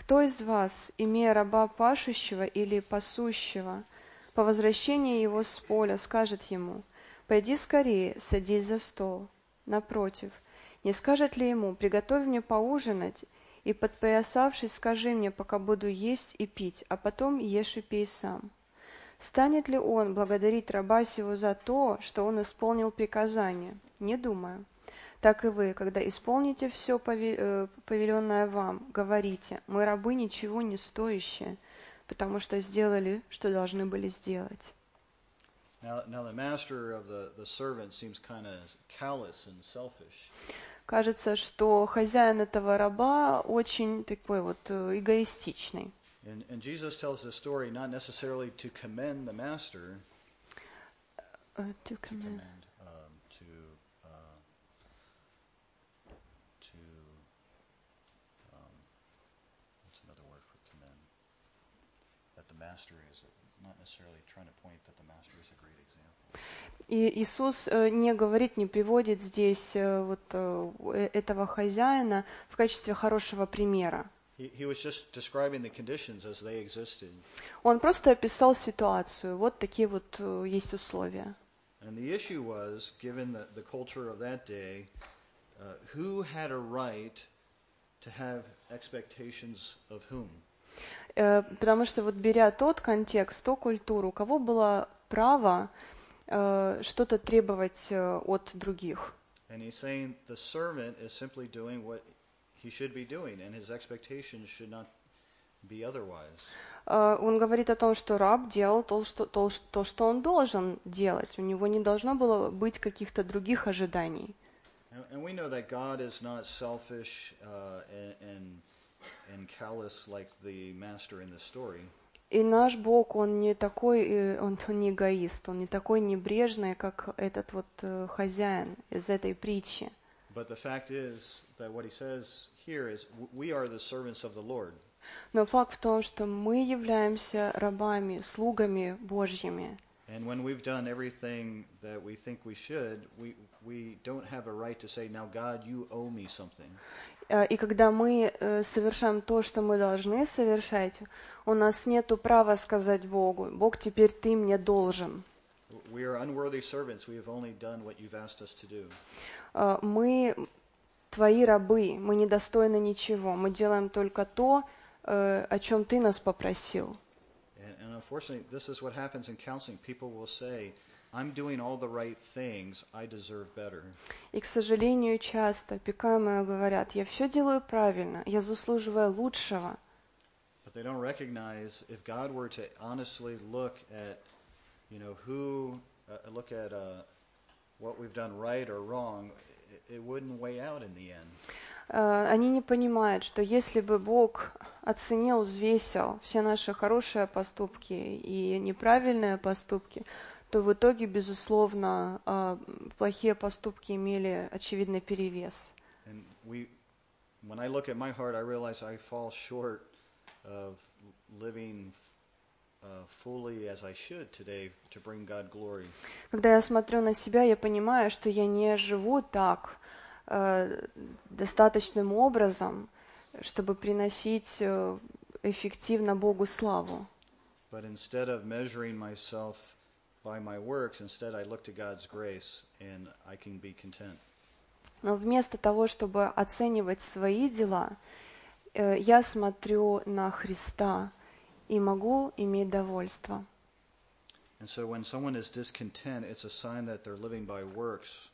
Кто из вас, имея раба пашущего или пасущего, по возвращении его с поля скажет ему: «Пойди скорее, садись за стол». Напротив, не скажет ли ему: «Приготовь мне поужинать, и, подпоясавшись, скажи мне, пока буду есть и пить, а потом ешь и пей сам»? Станет ли он благодарить раба сего за то, что он исполнил приказание? Не думаю. Так и вы, когда исполните все повеленное вам, говорите: «Мы рабы ничего не стоящие», потому что сделали, что должны были сделать. Now, now the master of the, the servant seems kind of callous and selfish. Кажется, что хозяин этого раба очень такой вот эгоистичный. And, and Jesus tells this story not necessarily to commend the master, Uh, to to commend. commend, um, to, uh, to, um, what's another word for commend? That the master is not necessarily trying to point that the master is a great example. И Иисус э, не говорит, не приводит здесь э, вот э, этого хозяина в качестве хорошего примера. He, he was just describing the conditions as they existed. Он просто описал ситуацию. Вот такие вот э, есть условия. And the issue was, given the, the culture of that day, uh, who had a right to have expectations of whom? Э, потому что вот беря тот контекст, ту культуру, у кого было право э, что-то требовать э, от других? And he's saying the servant is simply doing what he should be doing, and his expectations should not be otherwise. Э, он говорит о том, что раб делал то что, то, то, что он должен делать. У него не должно было быть каких-то других ожиданий. And, and we know that God is not selfish uh, and, and, and callous like the master in the story. И наш Бог, Он не такой, э, он, он не эгоист, Он не такой небрежный, как этот вот э, хозяин из этой притчи. But the fact is that what he says here is w- we are the servants of the Lord. Но факт в том, что мы являемся рабами, слугами Божьими. And when we've done everything that we think we should, we, we don't have a right to say, now God, you owe me something. Э, И когда мы э, совершаем то, что мы должны совершать, у нас нет права сказать Богу: «Бог, теперь ты мне должен». We are unworthy servants. We have only done what you've asked us to do. Э, Мы твои рабы, мы недостойны ничего, мы делаем только то, э, о чем ты нас попросил. And, and unfortunately, this is what happens in counseling. People will say, I'm doing all the right things. I deserve better. И, к сожалению, часто опекаемые говорят: «Я все делаю правильно, я заслуживаю лучшего». But they don't recognize if God were to honestly look at, you know, who, uh, look at uh, what we've done right or wrong, it, it wouldn't weigh out in the end. Э, Они не понимают, что если бы Бог оценил, взвесил все наши хорошие поступки и неправильные поступки, то в итоге, безусловно, э, плохие поступки имели очевидный перевес. And we, when I look at my heart, I realize I fall short of living uh, fully as I should today to bring God glory. Когда я смотрю на себя, я понимаю, что я не живу так э, достаточным образом, чтобы приносить э, эффективно Богу славу. But instead of measuring myself by my works, instead I look to God's grace and I can be content. Но вместо того, чтобы оценивать свои дела, э, я смотрю на Христа и могу иметь довольство. And so when someone is discontent, it's a sign that they're living by works.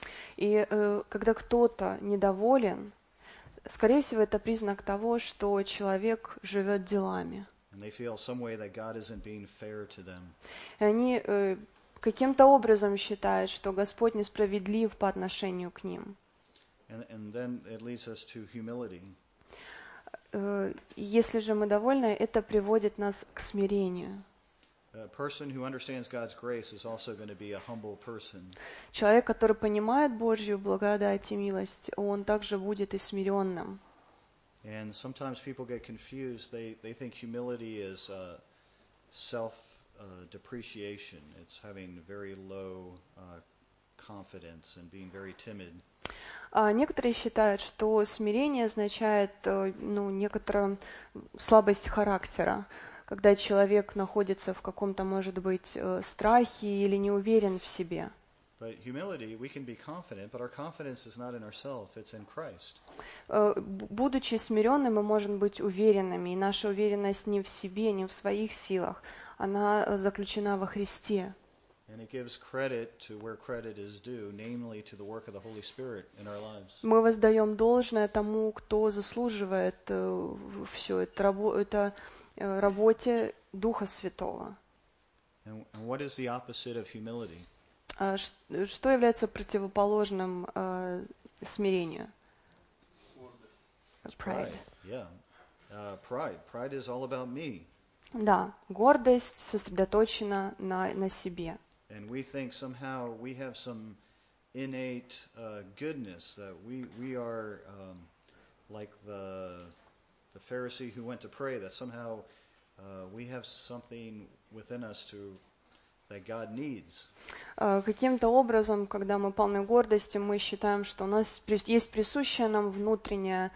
И э, когда кто-то недоволен, скорее всего, это признак того, что человек живет делами. And they feel some way that God isn't being fair to them. И они э, каким-то образом считают, что Господь несправедлив по отношению к ним. And, and then it leads us to humility. Э, Если же мы довольны, это приводит нас к смирению. A person who understands God's grace is also going to be a humble person. Человек, который понимает Божью благодать и милость, он также будет и смиренным. And sometimes people get confused. They, they think humility is uh, self-depreciation. Uh, it's having very low uh, confidence and being very timid. А некоторые считают, что смирение означает э, ну, некоторую слабость характера, когда человек находится в каком-то, может быть, э, страхе или не уверен в себе. But humility, we can be confident, but our confidence is not in ourselves, it's in Christ. Э, б- Будучи смиренным, мы можем быть уверенными, и наша уверенность не в себе, не в своих силах, она э, заключена во Христе. And it gives credit to where credit is due, namely to the work of the Holy Spirit in our lives. Мы воздаем должное тому, кто заслуживает все это, рабо- это э, работе Духа Святого. And, and what is the opposite of humility? А ш- Что является противоположным э, смирению? Pride. Yeah. Uh, pride. Pride is all about me. Да, гордость сосредоточена на, на себе. And we think somehow we have some innate uh, goodness, that we, we are um, like the, the Pharisee who went to pray, that somehow uh, we have something within us to, that God needs. Э, Каким-то образом, когда мы полны гордости, мы считаем, что у нас прис- есть присущая нам внутренняя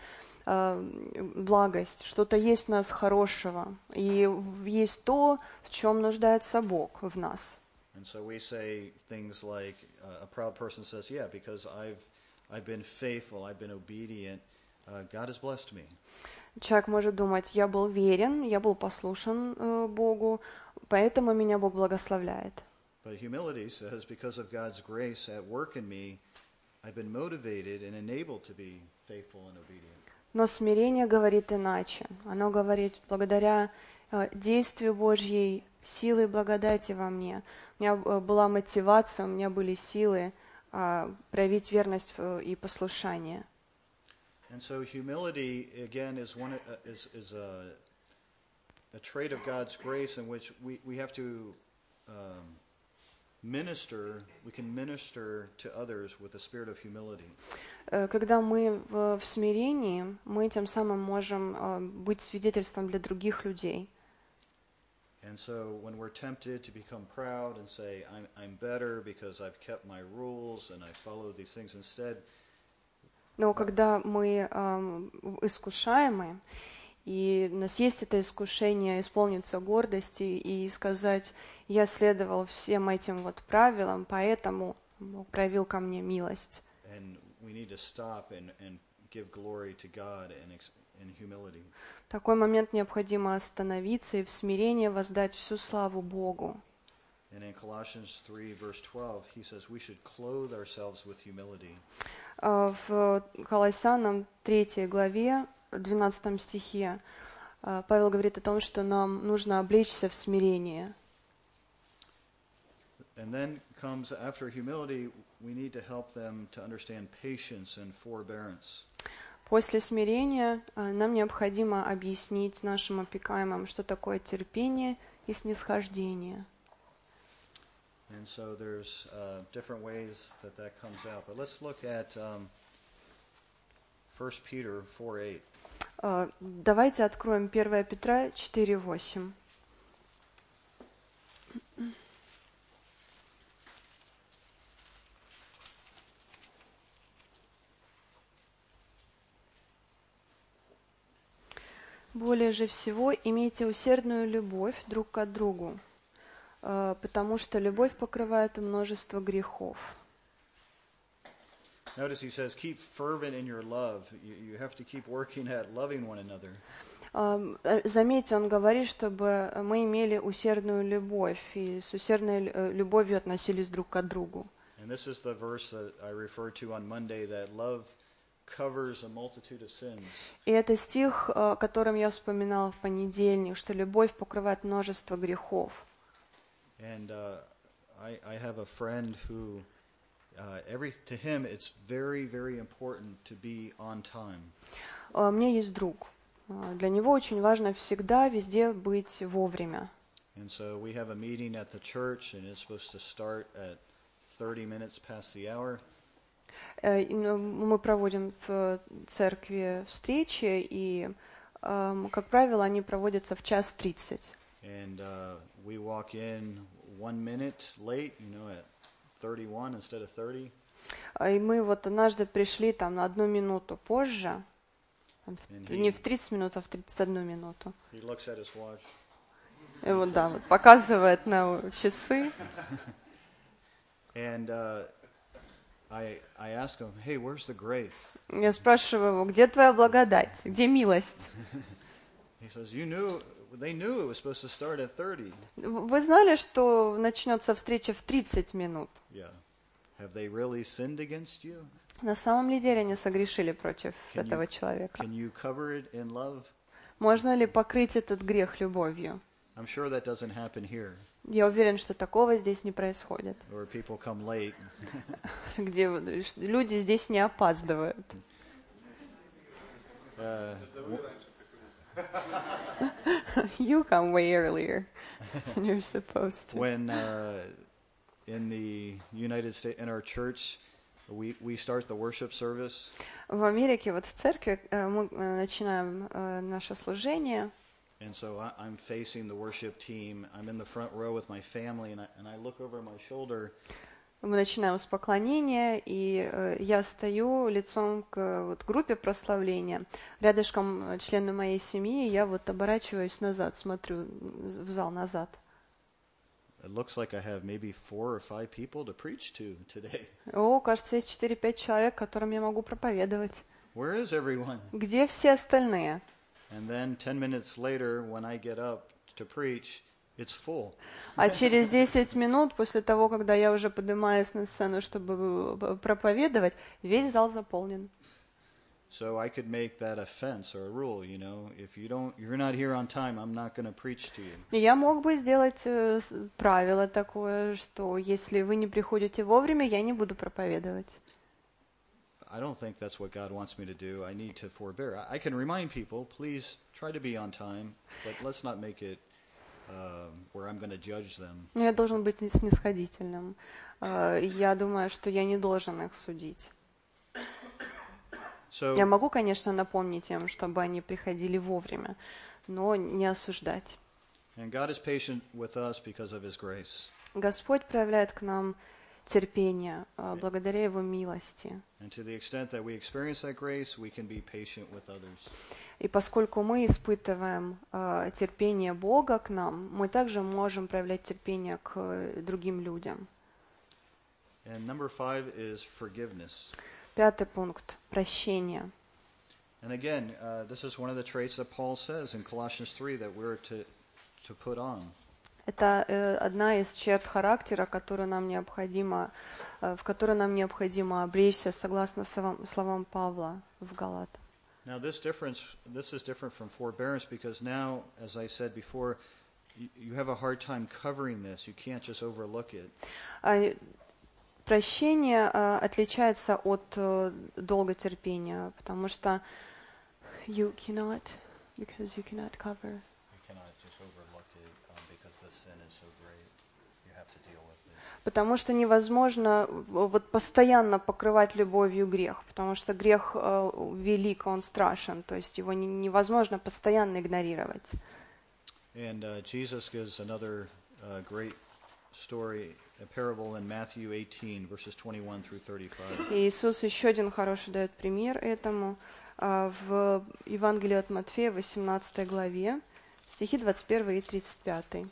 э, благость, что-то есть в нас хорошего, и в- есть то, в чем нуждается Бог в нас. And so we say things like, uh, a proud person says, yeah, because I've, I've been faithful, I've been obedient, uh, God has blessed me. Человек может думать: я был верен, я был послушен э, Богу, поэтому меня Бог благословляет. But humility says, because of God's grace at work in me, I've been motivated and enabled to be faithful and obedient. Но смирение говорит иначе. Оно говорит: благодаря э, действию Божьей силы и благодати во мне, у меня э, была мотивация, у меня были силы э, проявить верность э, и послушание. And so humility, again, is one uh, is is a a trait of God's grace in which we, we have to um, minister. We can minister to others with a spirit of humility. Э, Когда мы в, в смирении, мы тем самым можем э, быть свидетельством для других людей. And so when we're tempted to become proud and say, I'm, I'm better because I've kept my rules and I followed these things instead, Но когда мы эм, искушаемы, и у нас есть это искушение исполниться гордости и сказать: я следовал всем этим вот правилам, поэтому Бог проявил ко мне милость. and we need to stop and, and give glory to God in, ex- in humility. В такой момент необходимо остановиться и в смирении воздать всю славу Богу. And in Colossians three, verse twelve, he says we should clothe ourselves with humility. Э, В Колоссянам третьей главе, двенадцатом стихе, э, Павел говорит о том, что нам нужно облечься в смирение. And then comes, after humility, we need to help them to understand patience and forbearance. После смирения э, нам необходимо объяснить нашим опекаемым, что такое терпение и снисхождение. And so there's uh, different ways that that comes out. But let's look at um, First Peter four eight. Э, Давайте откроем первое Петра четыре восемь. «Более же всего имейте усердную любовь друг к другу, э, потому что любовь покрывает множество грехов». Notice he says, keep fervent in your love. You, you have to keep working at loving one another. Эм, э, Заметьте, он говорит, чтобы мы имели усердную любовь и с усердной э, любовью относились друг к другу. And this is the verse that I referred to on Monday, that love covers a multitude of sins. И это стих, э, о котором я вспоминала в понедельник, что любовь покрывает множество грехов. And uh, I, I have a friend who, uh, every to him, it's very, very important to be on time. Э, У меня есть друг. Э, Для него очень важно всегда, везде быть вовремя. And so we have a meeting at the church, and it's supposed to start at thirty minutes past the hour. Э, и, ну, Мы проводим в церкви встречи, и, эм, как правило, они проводятся в час тридцать. And uh, we walk in one minute late, you know, at thirty-one instead of thirty. А, И мы вот однажды пришли там на одну минуту позже, там, в- And не he, в тридцать минут, а в тридцать одну минуту. he looks at his watch. И вот, да, вот показывает на часы. And uh, I, I ask him, hey, where's the grace? Я спрашиваю его, где твоя благодать, где милость? He says, you knew, they knew it was supposed to start at thirty. В- Вы знали, что начнется встреча в тридцать минут? Yeah. Have they really sinned against you? На самом ли деле они согрешили против Can you- этого человека? Can you cover it in love? Можно ли покрыть этот грех любовью? I'm sure that doesn't happen here, Я уверен, что такого здесь не происходит, where people come late. где вот люди здесь не опаздывают. Uh, w- You come way earlier than you're supposed to. when uh, in the United States, in our church, we, we start the worship service, В Америке, вот в церкви, э, мы э, начинаем э, наше служение, and so I, I'm facing the worship team. I'm in the front row with my family, and I, and I look over my shoulder, мы начинаем с поклонения, и э, я стою лицом к вот, группе прославления. Рядышком э, члены моей семьи, и я вот оборачиваюсь назад, смотрю в зал назад. it looks like I have maybe four or five people to preach to today. О, кажется, есть четыре-пять человек, которым я могу проповедовать. Where is everyone? Где все остальные? And then ten minutes later, when I get up to preach, it's full. А через десять минут, после того, когда я уже поднимаюсь на сцену, чтобы э, проповедовать, весь зал заполнен. So I could make that a fence or a rule, you know, if you don't, if you're not here on time, I'm not going to preach to you. И я мог бы сделать э, с- правило такое, что если вы не приходите вовремя, я не буду проповедовать. I don't think that's what God wants me to do. I need to forbear. I, I can remind people, please try to be on time, but let's not make it um, where I'm going to judge them. Но я должен быть снисходительным. Э, Я думаю, что я не должен их судить. So Я могу, конечно, напомнить им, чтобы они приходили вовремя, но не осуждать. and God is patient with us because of His grace. Господь проявляет к нам терпение э, благодаря Его милости. And to the extent that we experience that grace, we can be patient with others. И поскольку мы испытываем э, терпение Бога к нам, мы также можем проявлять терпение к э, другим людям. And number five is forgiveness. Пятый пункт – прощение. And again, uh, this is one of the traits that Paul says in Colossians three that we're to, to put on. Это э, одна из черт характера, которую нам необходимо, э, в которой нам необходимо облечься, согласно словам, словам Павла в Галатах. Now, this difference, this is different from forbearance because now, as I said before, you, you have a hard time covering this. You can't just overlook it. А, Прощение э, отличается от э, долготерпения, потому что you cannot, because you cannot cover. You cannot just overlook it um, because the sin is so great. You have to deal with it. Потому что невозможно э, вот постоянно покрывать любовью грех, потому что грех э, велик, он страшен, то есть его не- невозможно постоянно игнорировать. And uh, Jesus gives another uh, great story, a parable in Matthew eighteen, verses twenty-one through thirty-five. И Иисус еще один хороший дает пример этому а, в Евангелии от Матфея, восемнадцатой главе, стихи двадцать первый и тридцать пятый.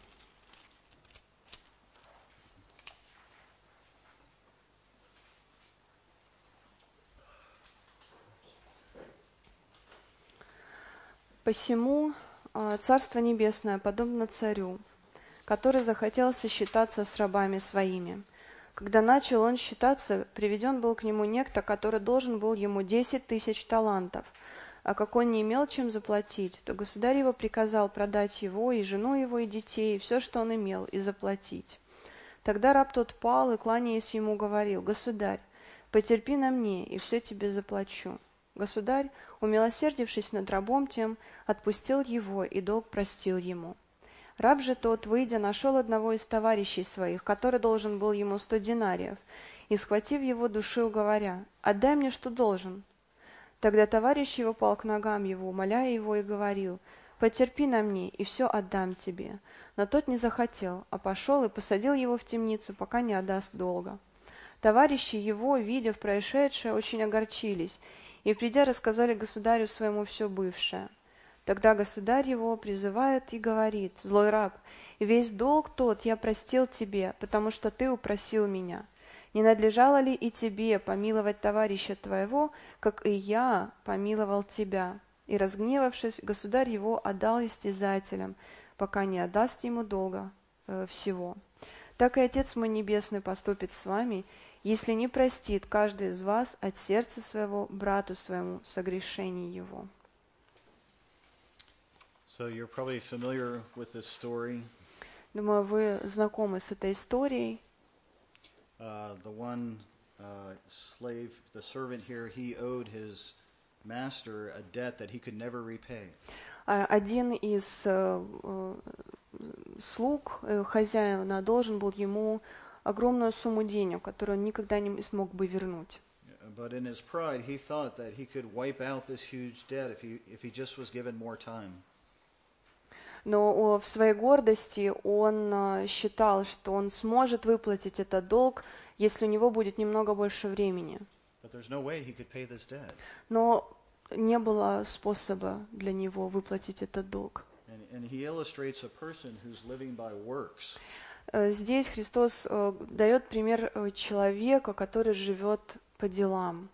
«Посему а, Царство Небесное подобно царю, который захотел сосчитаться с рабами своими. Когда начал он считаться, приведен был к нему некто, который должен был ему десять тысяч талантов. А как он не имел чем заплатить, то государь его приказал продать его, и жену его, и детей, и все, что он имел, и заплатить. Тогда раб тот пал и, кланяясь ему, говорил: «Государь, потерпи на мне, и все тебе заплачу». Государь, умилосердившись над рабом тем, отпустил его, и долг простил ему. Раб же тот, выйдя, нашел одного из товарищей своих, который должен был ему сто динариев, и, схватив его, душил, говоря: «Отдай мне, что должен». Тогда товарищ его пал к ногам его, умоляя его, и говорил: «Потерпи на мне, и все отдам тебе». Но тот не захотел, а пошел и посадил его в темницу, пока не отдаст долга. Товарищи его, видя происшедшее, очень огорчились, и, придя, рассказали государю своему все бывшее. Тогда государь его призывает и говорит: «Злой раб, весь долг тот я простил тебе, потому что ты упросил меня. Не надлежало ли и тебе помиловать товарища твоего, как и я помиловал тебя?» И, разгневавшись, государь его отдал истязателям, пока не отдаст ему долга э, всего. Так и Отец мой Небесный поступит с вами, если не простит каждый из вас от сердца своего брату своему согрешений его. So you're probably familiar with this story. Думаю, вы знакомы с этой историей. Uh, the one uh, slave, the servant here, he owed his master a debt that he could never repay. Один из э, э, слуг э, хозяина должен был ему огромную сумму денег, которую он никогда не смог бы вернуть. But in his pride, he thought that he could wipe out this huge debt if he if he just was given more time. Но в своей гордости он считал, что он сможет выплатить этот долг, если у него будет немного больше времени. Но не было способа для него выплатить этот долг. Здесь Христос дает пример человека, который живет по делам.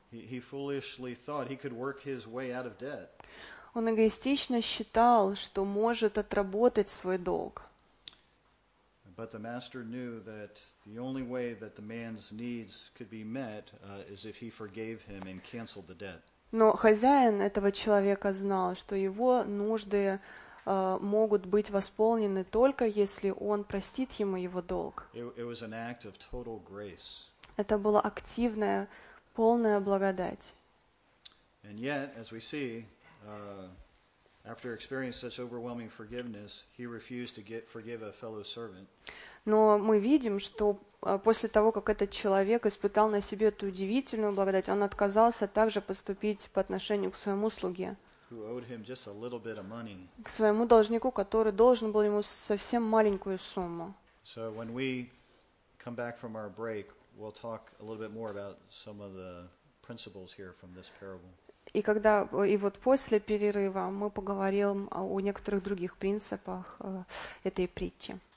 Он эгоистично считал, что может отработать свой долг. But the master knew that the only way that the man's needs could be met uh, is if he forgave him and canceled the debt. Но хозяин этого человека знал, что его нужды uh, могут быть восполнены только если он простит ему его долг. It, it was an act of total grace. Это была активная, полная благодать. And yet, as we see, Uh, after experiencing such overwhelming forgiveness, he refused to get, forgive a fellow servant. Но мы видим, что после того, как этот человек испытал на себе эту удивительную благодать, он отказался также поступить по отношению к своему слуге, who owed him just a little bit of money. К своему должнику, который должен был ему совсем маленькую сумму. So when we come back from our break, we'll talk a little bit more about some of the principles here from this parable. И когда и вот после перерыва мы поговорим о некоторых других принципах этой притчи.